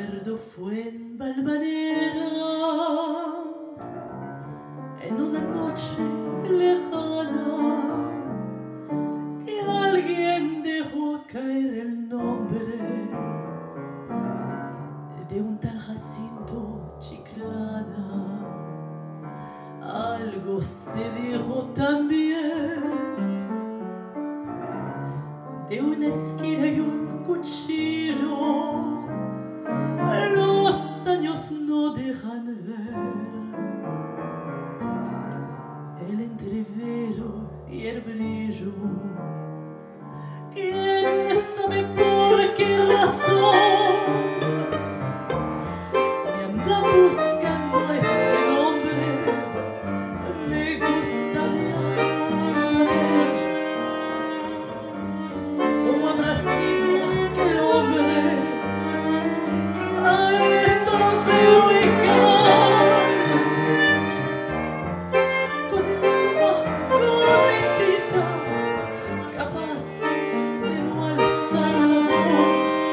recuerdo fue en Valvanera, en una noche lejana, que alguien dejó caer el nombre de un tal Jacinto Chiclana. Algo se dijo también de una esquina y un cuchillo. Los años no dejan ver el entrevero y el brillo. ¿Quién sabe por qué razón me anda buscando ese nombre? Me gustaría saber cómo habrá sido aquel hombre. Ay, todo feo y cabal, con el alma cometida, capaz de no alzar la voz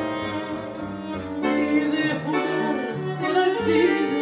y de jugarse la vida.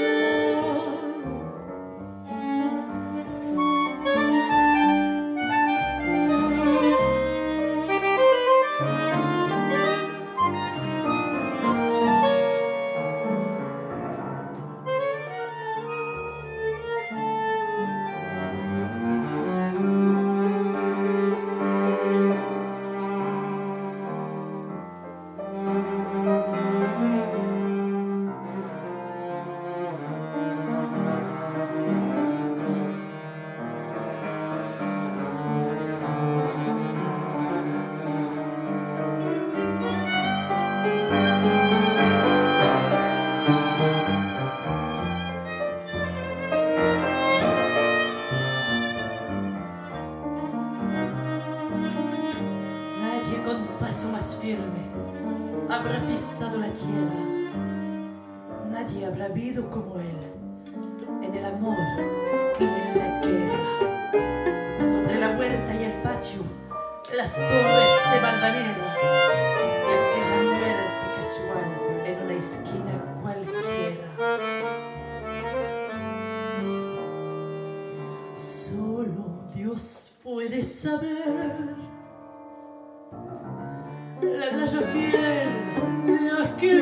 Con paso más firme habrá pisado la tierra. Nadie habrá habido como él en el amor y en la guerra. Sobre la huerta y el patio, las torres de Valvanera y aquella muerte casual en una esquina cualquiera. Solo Dios puede saber la playa fiel de aquel